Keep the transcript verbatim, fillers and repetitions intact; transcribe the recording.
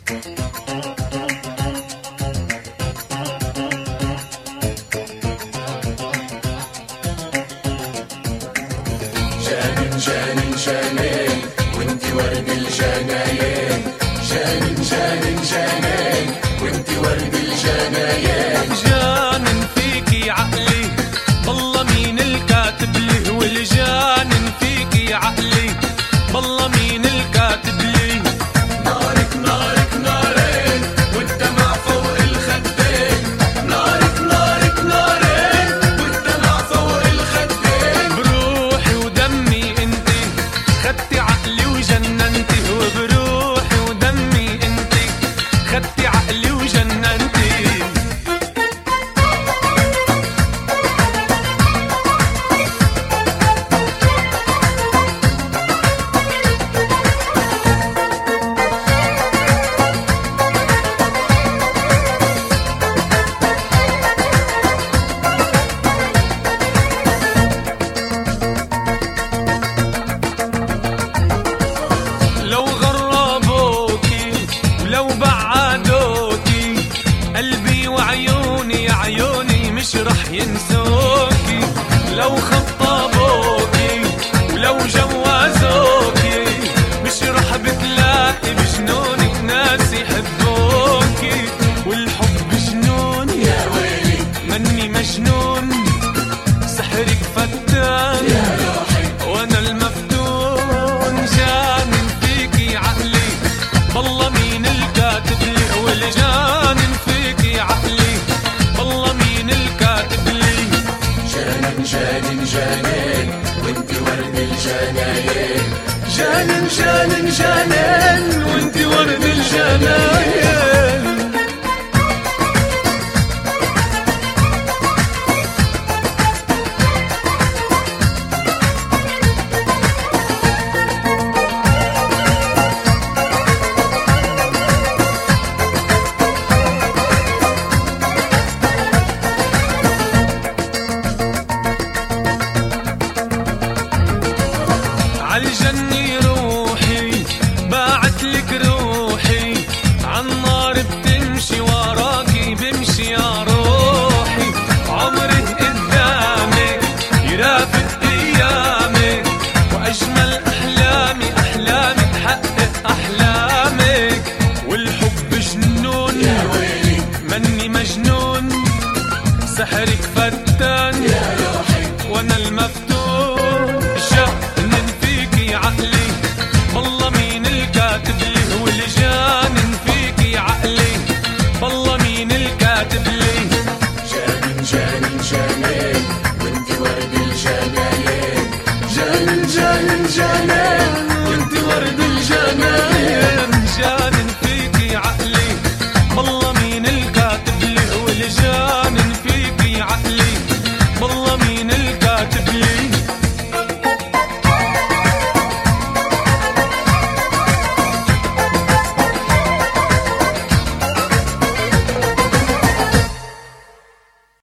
جانن جانن جانن وانتي ورد الجناين، جانن جانن جانن وانتي ورد الجناين. جانن فيكي عقلي والله مين الكاتب لي، والجانن فيكي عقلي والله مين الكاتب لي. نارك نارك نارين والدمع فوق الخدين، نارك نارك نارين والدمع فوق الخدين. بروحي ودمي انتي خدتي عقلي وجننتي، وبروحي ودمي انتي خدتي عقلي وجننتي. لو غربوكي ولو بعدوكي قلبي وعيوني عيوني مش رح ينسوكي. لو خطبوكي ولو جوازوكي مش رح بتلاقي بجنونك ناس يحبوكي. والحب جنون يا ويلي مني مجنون، سحرك فتان يا روحي وانا المفتون. جانن فيكي عقلي والله مين الكاتب لي، والجانن فيكي عقلي والله مين الكاتب لي. جانن جانن جانن وانتي ورد الجناين، جانن جانن جانن وانتي ورد الجناين. عالجني روحي باعتلك روحي، عالنار بتمشي وراكي بمشي يا روحي. عمري قدامك يرافق ايامك، واجمل احلامي احلامي تحقق احلامك. والحب جنون يا ويلي مني مجنون، سحرك فتان يا روحي وانا المفتون. جانن فيكي عقلي والله مين الكاتب لي، والجانن فيكي عقلي والله مين الكاتب لي. جانن جانن جانن وانتي ورد الجناين، جانن جانن جانن وانت ورد الجنان.